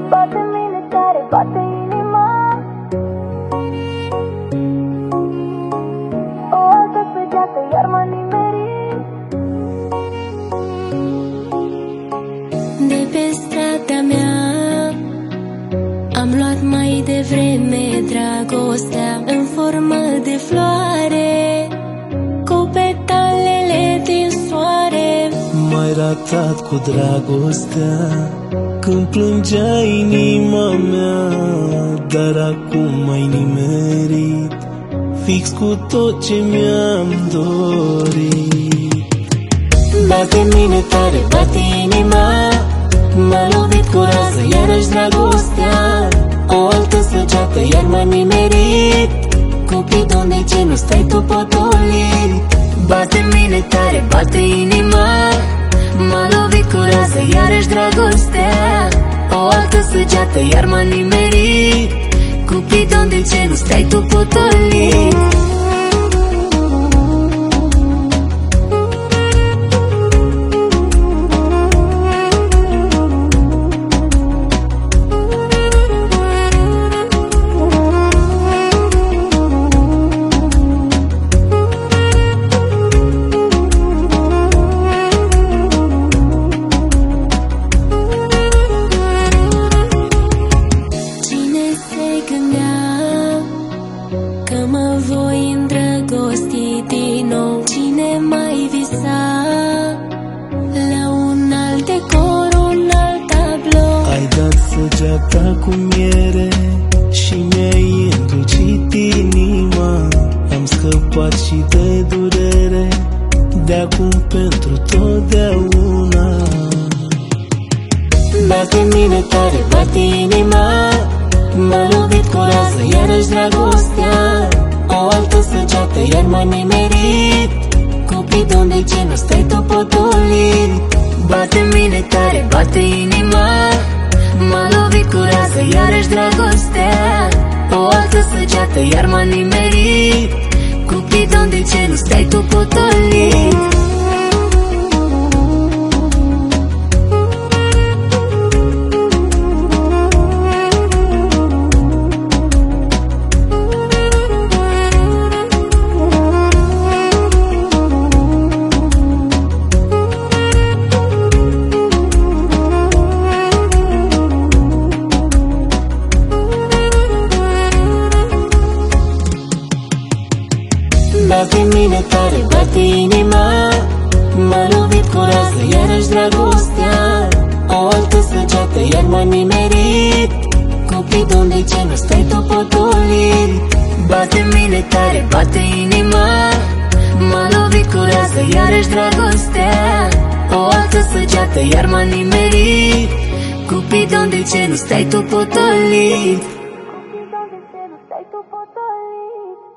Bate în mine tare, bate inima. O altă săgeată iar m-a nimerit. De pe strada mea am luat mai devreme dragostea în formă de floare, cu petalele din soare. M-ai ratat cu dragostea când plângea inima mea, dar acum m-ai nimerit fix cu tot ce mi-am dorit. Bate în mine tare, bate inima. M-a lovit cu rază, iarăși dragostea. O altă săgeată, iar m-a nimerit. Cupidon, de ce nu stai tu potolit? Bate în mine tare, bate inima. M-a lovit cu rază, iarăși dragostea. O altă săgeată, iar m-a nimerit. Cupidon, de ce nu stai tu potolit? Că mă voi îndrăgosti din nou. Cine mai visa la un alt decor, un alt tablou? Ai dat săgeata cu miere și mi-ai îndulcit inima. Am scăpat și de durere, de acum pentru totdeauna. Bate în mine tare, bate inima. M-a lovit cu rază, iarăși dragostea. O altă săgeată, iar m-a nimerit. Cupidon, de ce nu stai tu potolit? Bate în mine tare, bate inima. M-a lovit cu rază, iarăși dragostea. O altă săgeată, iar m-a nimerit. Cupidon, de ce nu stai tu potolit? Bate în mine tare, bate inima. M-a lovit cu rază, iarăși dragostea. O altă săgeată, iar m-a nimerit. Cupidon, de ce nu stai tu potolit? Bate în mine tare, bate inima. M-a lovit cu rază, iarăși dragostea. O altă săgeată, iar m-a nimerit. Cupidon, de ce nu stai tu potolit? Cupidon, de ce nu stai tu potolit?